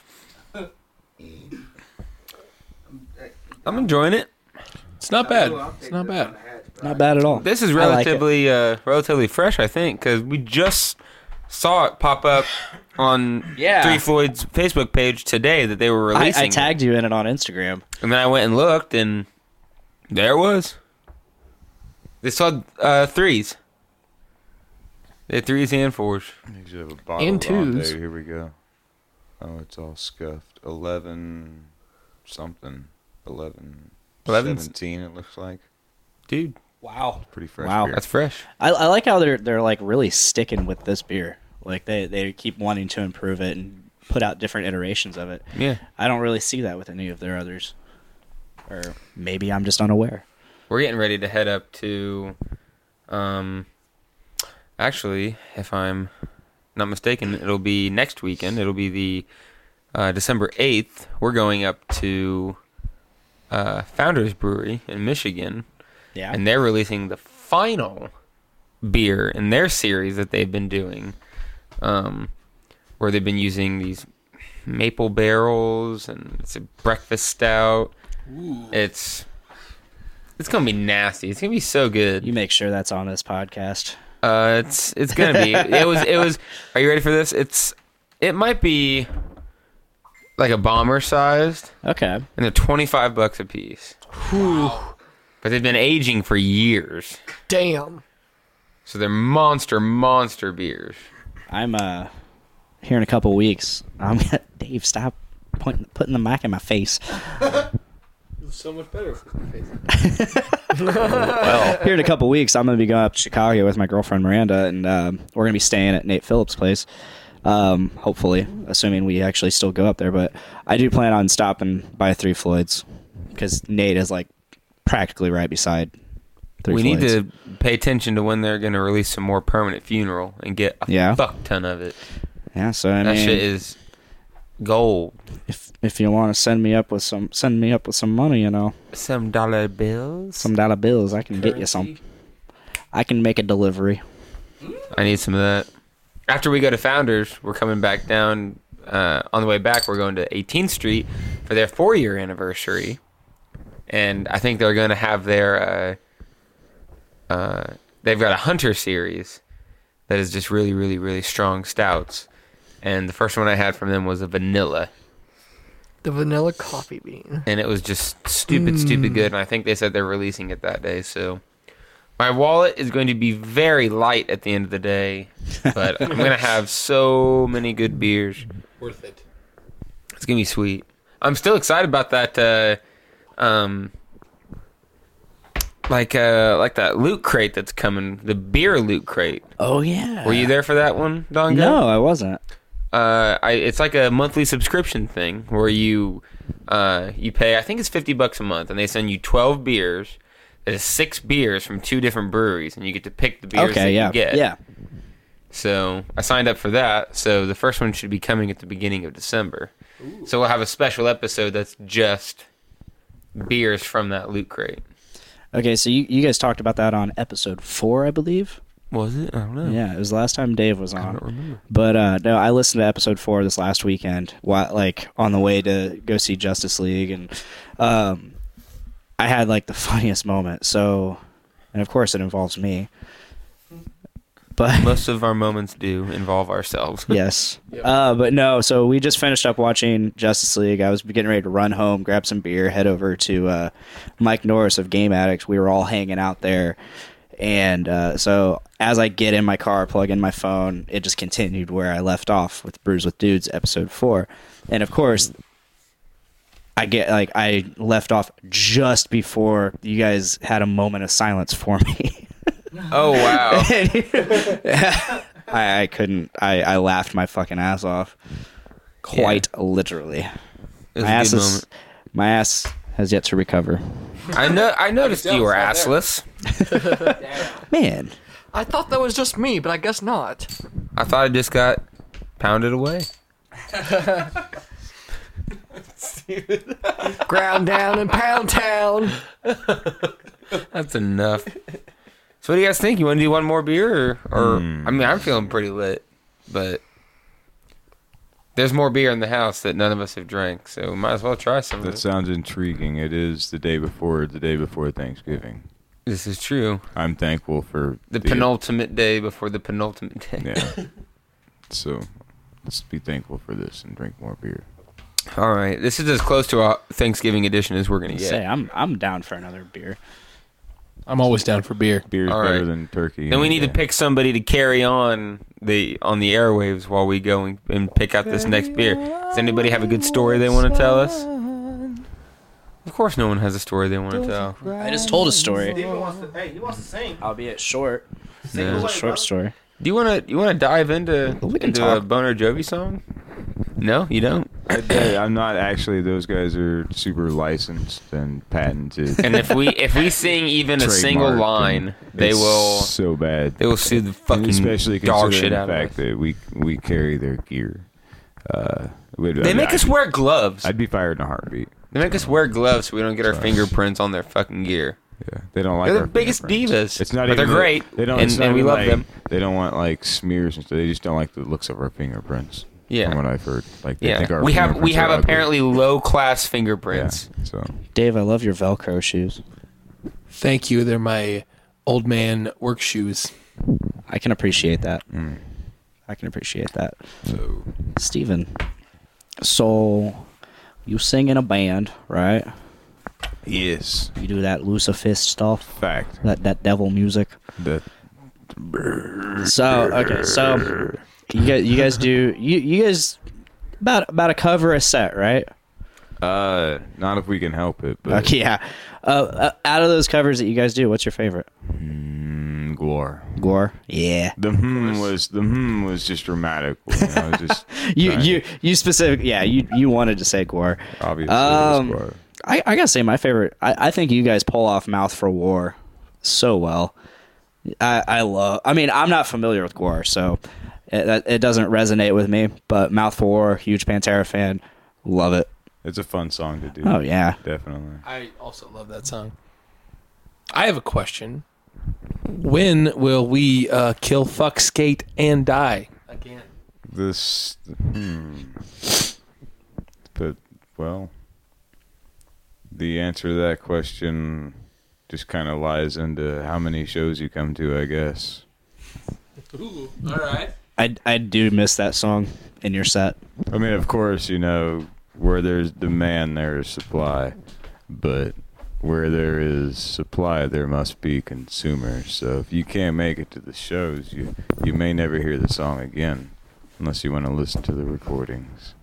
I'm enjoying it. It's not bad. It's not bad. Not bad at all. This is I like it. relatively fresh, I think, because we just saw it pop up on Three Floyd's Facebook page today that they were releasing. I tagged you in it on Instagram. And then I went and looked, and there it was. They saw threes. They had threes and fours. You should have a bottle And twos. Here we go. Oh, it's all scuffed. 11 something. 11 17 it looks like. Dude. Wow. Pretty fresh Wow. beer. That's fresh. I like how they're like really sticking with this beer. Like they keep wanting to improve it and put out different iterations of it. Yeah. I don't really see that with any of their others. Or maybe I'm just unaware. We're getting ready to head up to, actually, if I'm not mistaken, it'll be next weekend. It'll be the December 8th. We're going up to Founders Brewery in Michigan. Yeah. And they're releasing the final beer in their series that they've been doing, where they've been using these maple barrels, and it's a breakfast stout. Ooh. It's gonna be nasty. It's gonna be so good. You make sure that's on this podcast. It's gonna be. It was. Are you ready for this? It might be like a bomber sized. Okay. And they're $25 a piece. Wow. But they've been aging for years. Damn. So they're monster beers. I'm here in a couple weeks. I'm gonna Dave, stop putting the mic in my face. It's so much better for my face. Well, here in a couple weeks, I'm going to be going up to Chicago with my girlfriend Miranda, and we're going to be staying at Nate Phillips' place. Hopefully, assuming we actually still go up there. But I do plan on stopping by Three Floyds because Nate is like practically right beside Three We Floyds. need to pay attention to when they're going to release some more Permanent Funeral and get a fuck ton of it. Yeah, so I that mean, shit is gold. If you want to send me up with some money, you know, some dollar bills, I can get you some. I can make a delivery. I need some of that. After we go to Founders, we're coming back down. On the way back, we're going to 18th Street for their 4-year anniversary, and I think they're going to have their. They've got a Hunter series that is just really, really, really strong stouts, and the first one I had from them was a vanilla. The vanilla coffee bean. And it was just stupid good. And I think they said they're releasing it that day. So my wallet is going to be very light at the end of the day. But I'm going to have so many good beers. Worth it. It's going to be sweet. I'm still excited about that, like that loot crate that's coming. The beer loot crate. Oh, yeah. Were you there for that one, Dongo? No, I wasn't. It's like a monthly subscription thing where you pay, I think it's $50 a month, and they send you 12 beers. There's 6 beers from 2 different breweries, and you get to pick the beers you get. Yeah. So I signed up for that. So the first one should be coming at the beginning of December. Ooh. So we'll have a special episode that's just beers from that loot crate. Okay, so you guys talked about that on episode 4, I believe. Was it? I don't know. Yeah, it was the last time Dave was on. I don't remember. But no, I listened to episode 4 this last weekend, like on the way to go see Justice League, and I had like the funniest moment. So, and of course, it involves me. But most of our moments do involve ourselves. Yes. Yep. But no, so we just finished up watching Justice League. I was getting ready to run home, grab some beer, head over to Mike Norris of Game Addicts. We were all hanging out there. And so as I get in my car, plug in my phone, it just continued where I left off with Brews with Dudes, episode 4. And of course, I left off just before you guys had a moment of silence for me. Oh, wow. I couldn't. I laughed my fucking ass off. Quite literally. It was a good moment. My ass has yet to recover. I noticed you were assless. Man. I thought that was just me, but I guess not. I thought I just got pounded away. Ground down in Pound Town. That's enough. So what do you guys think? You want to do one more beer? Or I mean, I'm feeling pretty lit, but there's more beer in the house that none of us have drank, so we might as well try some of it. That sounds intriguing. It is the day before Thanksgiving. This is true. I'm thankful for the penultimate day before the penultimate day. Yeah. So let's be thankful for this and drink more beer. All right, this is as close to a Thanksgiving edition as we're gonna get. Say, I'm down for another beer. I'm always down for beer. Beer's All better right. than turkey. Then we need to pick somebody to carry on the airwaves while we go and pick out this next beer. Does anybody have a good story they want to tell us? Of course, no one has a story they want to tell. I just told a story. Steven wants to. Hey, he wants to sing. Albeit short. Sing It was away, a short brother. story. Do you wanna dive into a talk. Boner Jovi song? No, you don't. I'm not actually. Those guys are super licensed and patented. And if we sing even a single trademarked, line, and they it's will so bad. they will sue the And fucking especially dog considering shit the out of fact us. that we carry their gear. They make us wear gloves. I'd be fired in a heartbeat. They make us wear gloves so we don't get our fingerprints on their fucking gear. Yeah, they don't like. They're the our biggest fingerprints. divas. It's not but even they're great. They don't. and, It's not and we even love like, them. They don't want like smears and stuff. They just don't like the looks of our fingerprints. Yeah. From what I've heard, like they Yeah, think our we have fingerprints are ugly. apparently low class fingerprints. Yeah, so Dave, I love your Velcro shoes. Thank you. They're my old man work shoes. I can appreciate that. I can appreciate that. So Steven, so you sing in a band, right? yes, You do that Lucifist stuff, fact that devil music. that So okay, so you guys do you guys about a cover a set, right? not if we can help it. But Okay, yeah. Out of those covers that you guys do, what's your favorite? Gore. Gore. Yeah. The was just dramatic. You know, it was just You specific. Yeah. You wanted to say Gore. obviously. It was Gore. I gotta say my favorite. I think you guys pull off Mouth for War so well. I mean, I'm not familiar with Gore, so it doesn't resonate with me. But Mouth for War, huge Pantera fan, love it. It's a fun song to do. Oh yeah. Definitely. I also love that song. I have a question. When will we kill, fuck, skate, and die again? This. But well, the answer to that question just kind of lies into how many shows you come to, I guess. Ooh, all right. I do miss that song in your set. I mean, of course, you know, where there's demand, there is supply. But where there is supply, there must be consumers. So if you can't make it to the shows, you may never hear the song again, unless you want to listen to the recordings.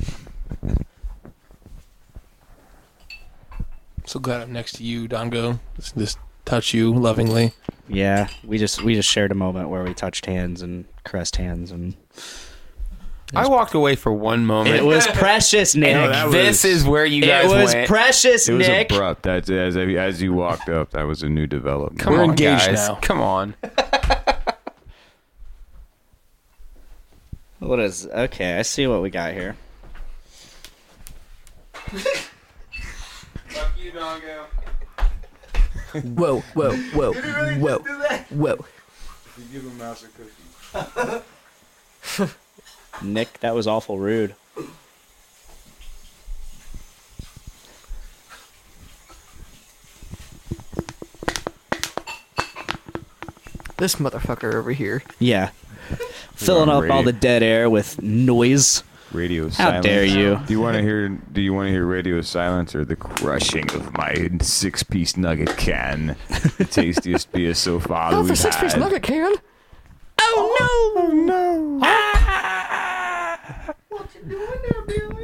So glad I'm next to you, Dongo. Just touch you lovingly. Yeah, we just shared a moment where we touched hands and caressed hands, and I walked away for one moment. it was precious, Nick. This is where you It guys was went. precious, It was Nick. abrupt. That's as you walked up, that was a new development. Come We're on, engaged guys. now. Come on. What is? Okay, I see what we got here. Fuck you, Dongo. Whoa, whoa, whoa, whoa, whoa. You give him mouse a cookie. Nick, that was awful rude. This motherfucker over here. Yeah. Filling up all the dead air with noise. Radio How silence. dare you. Do you want to hear radio silence or the crushing of my 6-piece nugget can? The tastiest beer so far that Oh, the we've 6-piece had. nugget can. Oh no! What you doing there, Billy?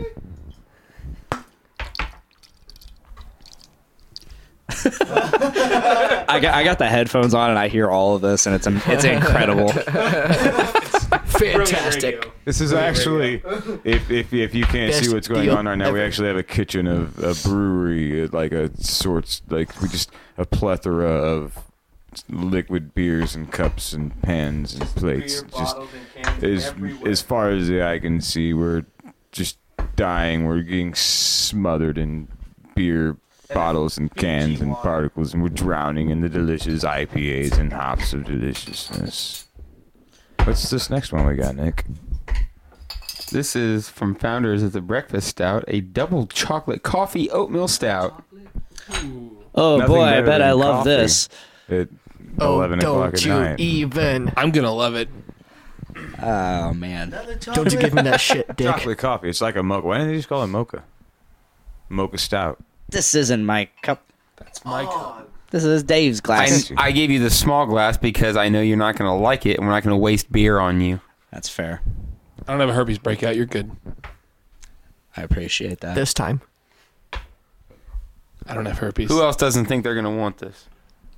I got the headphones on and I hear all of this and it's incredible. Fantastic. This is actually, if you can't see Best what's going deal on right now, we ever. actually have a kitchen of a brewery, like a sorts, like we just a plethora of liquid beers and cups and pans and plates. Just as far as the eye can see, we're just dying. We're getting smothered in beer bottles and cans and particles, and we're drowning in the delicious IPAs and hops of deliciousness. What's this next one we got, Nick? This is from Founders of the Breakfast Stout, a double chocolate coffee oatmeal stout. Oh Nothing boy, I better bet than I love coffee this. At Oh, 11 o'clock don't at you night. even. I'm gonna love it. Oh man. Don't you give me that shit, dick. Chocolate coffee. It's like a mocha. Why didn't they just call it mocha? Mocha stout. This isn't my cup. That's my cup. This is Dave's glass. I gave you the small glass because I know you're not going to like it, and we're not going to waste beer on you. That's fair. I don't have a herpes breakout. You're good. I appreciate that. This time. I don't have herpes. Who else doesn't think they're going to want this?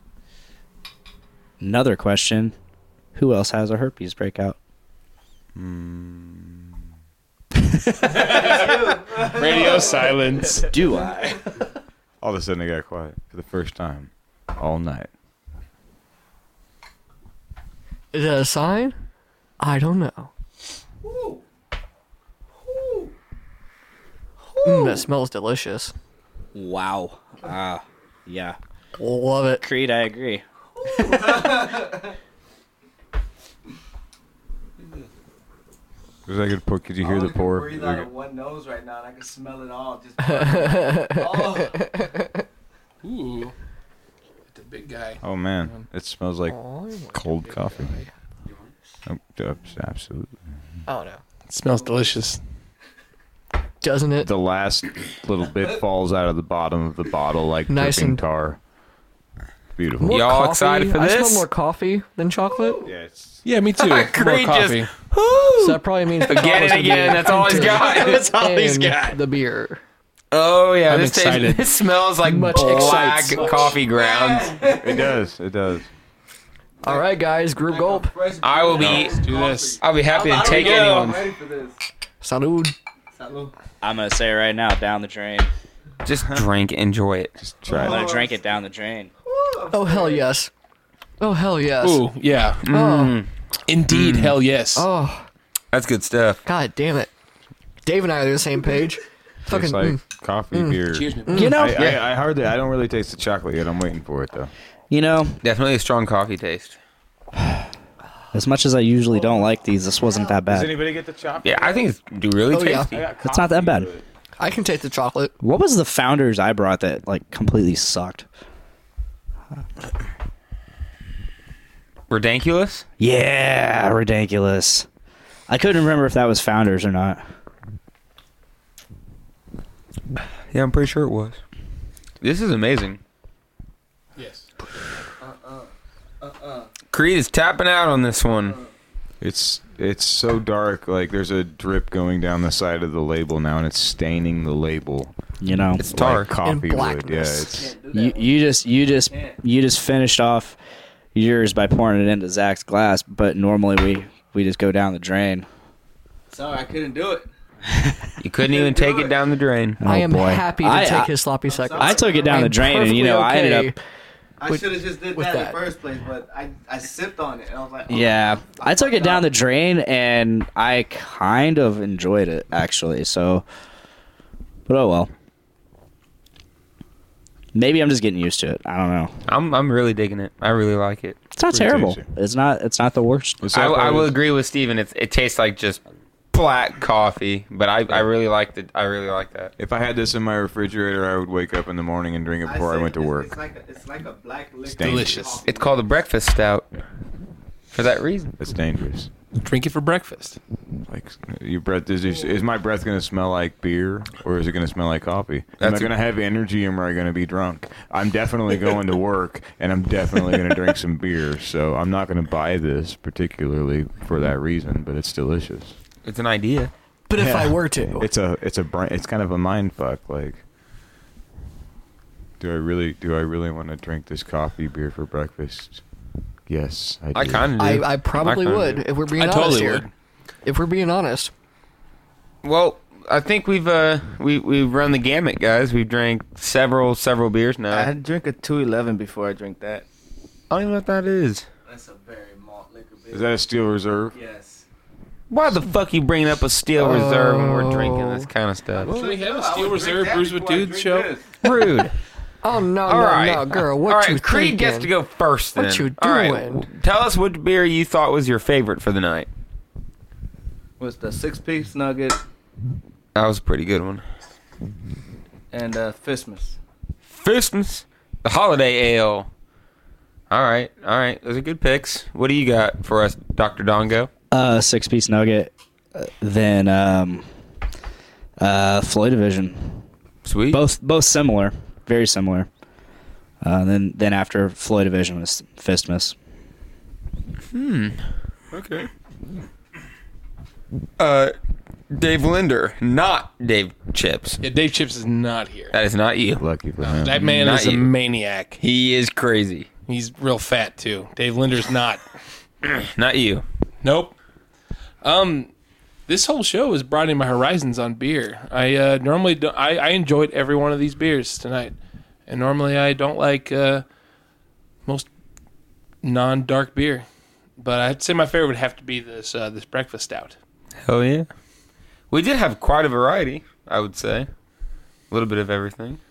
Another question. Who else has a herpes breakout? Radio silence. Do I? All of a sudden, they got quiet for the first time all night. Is that a sign? I don't know. That smells delicious. Wow. Yeah. Love it. Creed, I agree. Was that good pour? Could you hear the pour? Breathe out of one nose right now, and I can smell it all. Just Ooh. It's a big guy. Oh man, it smells like cold coffee. Oh, absolutely. Oh no. It smells delicious. Doesn't it? The last little bit falls out of the bottom of the bottle like Nice dripping and- tar. Beautiful. More Y'all coffee? excited for I this? smell more coffee than chocolate. Yeah, Yeah, me too. More Creed coffee. So that probably means the Again and coffee's gonna again, be that's all he's got. printed That's all he's in got. The beer. Oh, yeah. I'm This excited. This smells like Much black excites. coffee grounds. It does. It does. All right, guys, group gulp. I will be... Let's do this. I'll be happy to I'm take ready anyone. for this. Salud. Salud. I'm going to say it right now, down the drain. Just drink, enjoy it. Just try I'm it. going to drink it down the drain. Oh hell yes. Oh hell yes. Ooh, yeah. Oh. Indeed, hell yes. Oh. That's good stuff. God damn it. Dave and I are on the same page. Fucking. It's like coffee, beer. Cheers, me. You know, I don't really taste the chocolate yet. I'm waiting for it though. Definitely a strong coffee taste. as much as I usually don't like these, this wasn't that Does bad. anybody get the chocolate? Yeah, I think it's really Oh, yeah. tasty. It's not that bad. I can taste the chocolate. What was the Founders I brought that like completely sucked? Ridiculous? Yeah, ridiculous. I couldn't remember if that was Founders or not. Yeah, I'm pretty sure it was. This is amazing. Yes. Creed is tapping out on this one. It's so dark. Like there's a drip going down the side of the label now, and it's staining the label. You know, It's tar. Like coffee In would. Yeah, blackness. it's you just finished off yours by pouring it into Zach's glass, but normally we just go down the drain. Sorry, I couldn't do it. You couldn't even take it down the drain. Oh, I am boy. happy to I- take his sloppy seconds. I took it down I'm the drain, and you know, I perfectly ended up. I With- should have just did with that in that. the first place, but I sipped on it and I was like, oh, Yeah, I took it down the drain, and I kind of enjoyed it actually. So, but oh well. Maybe I'm just getting used to it. I don't know. I'm really digging it. I really like it. It's not Pretty terrible. tasty. It's not the worst. The sad I part will is- agree with Steven. It tastes like just black coffee, but I really like it. I really like that. If I had this in my refrigerator, I would wake up in the morning and drink it before I said went to it's- work. It's like a black liquid. Delicious. It's called a breakfast stout. For that reason. It's dangerous. Drink it for breakfast. Like your breath is my breath going to smell like beer or is it going to smell like coffee? Am I That's going to have energy or am I going to be drunk? I'm definitely going to work and I'm definitely going to drink some beer. So I'm not going to buy this particularly for that reason, but it's delicious. It's an idea. But if Yeah. I were to, It's kind of a mind fuck. Like, do I really want to drink this coffee beer for breakfast? Yes, I do. I kind of do. I probably kinda would do. if we're being I honest totally here. would. If we're being honest, Well, I think we've run the gamut, guys. We've drank several beers now. I drink a 211 before I drink that. I don't even know what that is. That's a very malt liquor. Baby. Is that a Steel Reserve? Yes. Why the fuck you bringing up a Steel Reserve when we're drinking this kind of stuff? Can we have a Steel Reserve Brews with Dudes show? Rude. oh no, All right, no, girl, what All right, you Creed thinking? gets to go first. Then. What you All right, doing? tell us which beer you thought was your favorite for the night. Was the 6-piece nugget That was a pretty good one. and Fistmas. Fistmas, the Holiday Ale. All right. Those are good picks. What do you got for us, Dr. Dongo? 6-piece nugget, then Floyd Division. Sweet. Both similar, very similar. Then after Floyd Division was Fistmas. Okay. Dave Linder, not Dave Chips. Yeah, Dave Chips is not here. That is not you. Lucky for him. That man Not is a you. maniac. He is crazy. He's real fat too. Dave Linder's not. Not you. Nope. This whole show is broadening my horizons on beer. I normally don't, I enjoyed every one of these beers tonight, and normally I don't like most non-dark beer, but I'd say my favorite would have to be this breakfast stout. Hell yeah. We did have quite a variety, I would say. A little bit of everything.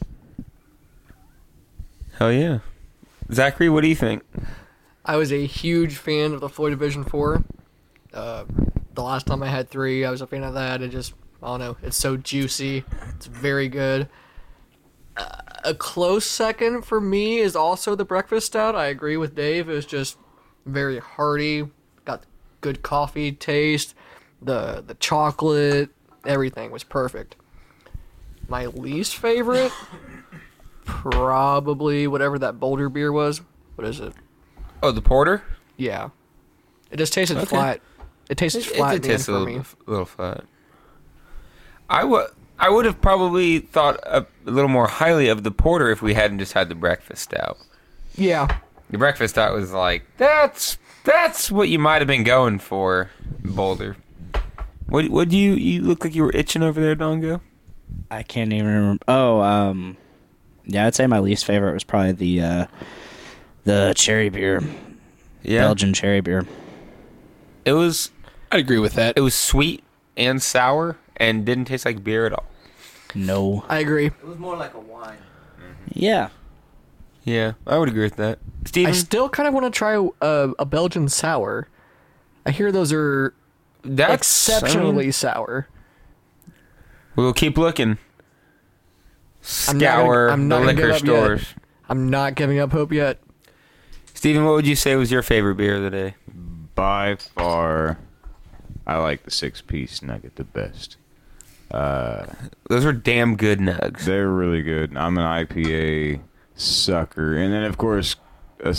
Hell yeah. Zachary, what do you think? I was a huge fan of the Floyd Division 4. The last time I had 3, I was a fan of that. It just, I don't know, it's so juicy. It's very good. A close second for me is also the breakfast stout. I agree with Dave. It was just very hearty. Got good coffee taste. The chocolate, everything was perfect. My least favorite, probably whatever that Boulder beer was. What is it? Oh, the porter? Yeah. It just tasted Okay. flat. It tasted flat in the end for me. A little flat. I would have probably thought a little more highly of the porter if we hadn't just had the breakfast stout. Yeah. The breakfast stout was like, that's what you might have been going for, Boulder. What do you look like you were itching over there, Dongo? I can't even remember. Oh, yeah, I'd say my least favorite was probably the cherry beer. Yeah. Belgian cherry beer. It was I'd agree with that. It was sweet and sour and didn't taste like beer at all. No. I agree. It was more like a wine. Yeah. Yeah, I would agree with that. Steven? I still kind of want to try a Belgian sour. I hear those are exceptionally sour. We'll keep looking. I'm not Scour gonna the give liquor up stores. yet. I'm not giving up hope yet. Steven, what would you say was your favorite beer of the day? By far, I like the 6-piece nugget the best. Those are damn good nugs. They're really good. I'm an IPA sucker. And then, of course, a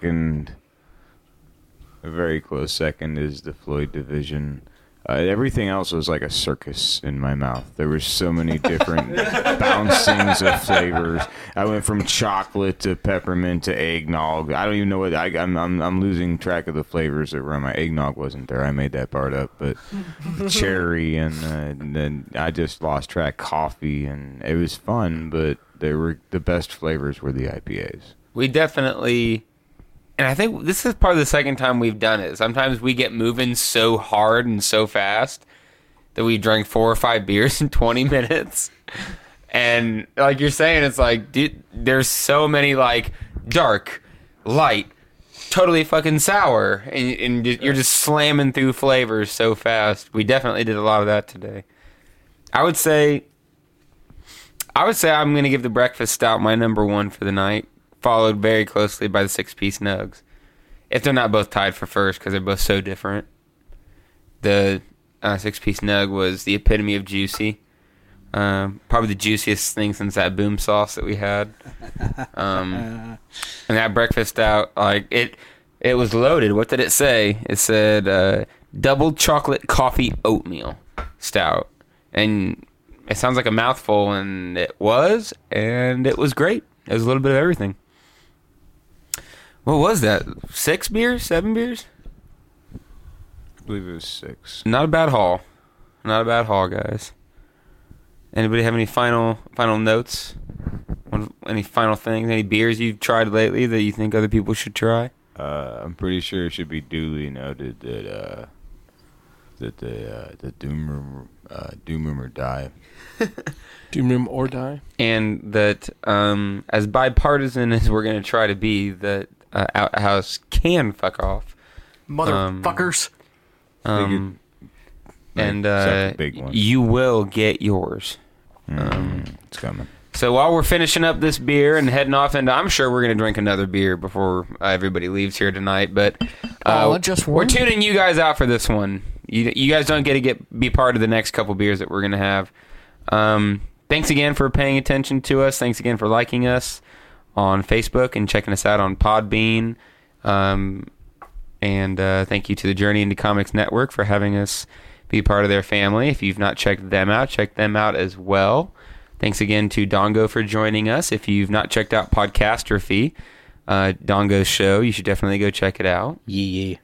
very close second is the Floyd Division. Everything else was like a circus in my mouth. There were so many different bouncings of flavors. I went from chocolate to peppermint to eggnog. I don't even know what I'm losing track of the flavors that were on my eggnog. Wasn't there? I made that part up. But cherry and then I just lost track. Coffee, and it was fun. But the best flavors were the IPAs. We definitely, and I think this is probably the second time we've done it. Sometimes we get moving so hard and so fast that we drank 4 or 5 beers in 20 minutes. And like you're saying, it's like, dude, there's so many like dark, light, totally fucking sour, and you're just slamming through flavors so fast. We definitely did a lot of that today. I would say I'm going to give the breakfast stout my number 1 for the night, followed very closely by the 6-piece nugs. If they're not both tied for first, because they're both so different. The 6-piece nug was the epitome of juicy. Probably the juiciest thing since that boom sauce that we had. And that breakfast stout, like it was loaded. What did it say? It said double chocolate coffee oatmeal stout. And it sounds like a mouthful, and it was great. It was a little bit of everything. What was that? 6 beers? 7 beers? I believe it was 6. Not a bad haul. Not a bad haul, guys. Anybody have any final notes? Any final things? Any beers you've tried lately that you think other people should try? I'm pretty sure it should be duly noted that the Doom Room or Die. Doom Room or Die. And that as bipartisan as we're going to try to be, that Outhouse can fuck off. Motherfuckers. And Except the big one. you will get yours. It's coming. So while we're finishing up this beer and heading off, and I'm sure we're going to drink another beer before everybody leaves here tonight, but Just we're one. tuning you guys out for this one. You guys don't get to be part of the next couple beers that we're going to have. Thanks again for paying attention to us. Thanks again for liking us on Facebook and checking us out on Podbean. And thank you to the Journey into Comics Network for having us be part of their family. If you've not checked them out, check them out as well. Thanks again to Dongo for joining us. If you've not checked out Podcastrophe, Dongo's show, you should definitely go check it out. Yee.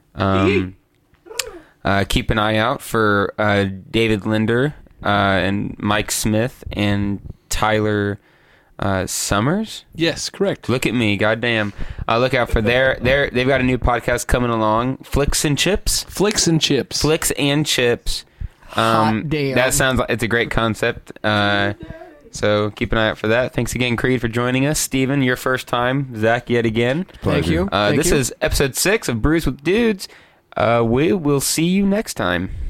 Keep an eye out for David Linder and Mike Smith and Tyler Summers. Yes, correct. Look at me, goddamn! Look out for they've got a new podcast coming along, Flicks and Chips. Flicks and Chips. Hot damn. That sounds like it's a great concept. So keep an eye out for that. Thanks again, Creed, for joining us. Steven, your first time. Zach, yet again. Thank you. This is episode 6 of Brews with Dudes. We will see you next time.